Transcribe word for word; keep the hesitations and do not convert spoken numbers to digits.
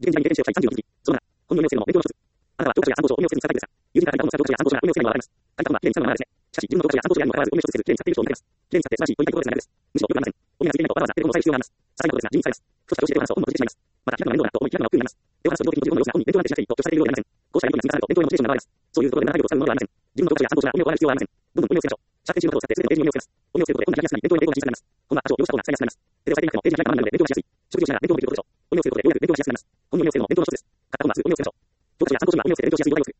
事件時代に経験しようさんじゅうに日、そのなら、本人を運用するのも勉強の一つ。あなたは教科書や参考書を運用せずに伝えたいですが、友人から借りた本の使う教科書や参考書が運用せずには笑われます。借りた本はきれいに使うのはまだですね。しかし、自分の教科書や参考書であるにもかかわらず運用しようとせず、きれいに使っている人を見かけます。きれいに使って素晴らしいと言いたいところですがです。むしろよくありません。本人がついていないとわざわざテレフォンを抑える必要があります。些細なことですが、人に伝えます。ふとした常識で手を離すと本も閉じてしまいます。また、開くのが面倒だと思い開くのが億劫になります。手を離すと自動的に自分の様子が本人弁当なんてしなくていいと助手されているようになりません。こうしたやりとりが積み重なると弁当へのモチベーションが現れます。そういうところで無駄な作業を使うものではありません。自分の教科書や参考書が運用を行う必要はありません。どんどん運用しましょう。借店中のことを使って全てのページに運用せます。運用することで本が開きやすくなり、弁当への抵抗が小さくなります。本は箇所を描写した方が使いやすくなります。手で押さえていなくてもページが開いたままになるので勉強がしやすい。食事をしながら弁当をできることでしょう。運用することでようやく勉強がしやすくなります。本に運用するのも弁当の一つです。買った本はすぐ運用するでしょう。教科書や参考書には運用するで勉強しやすい動画を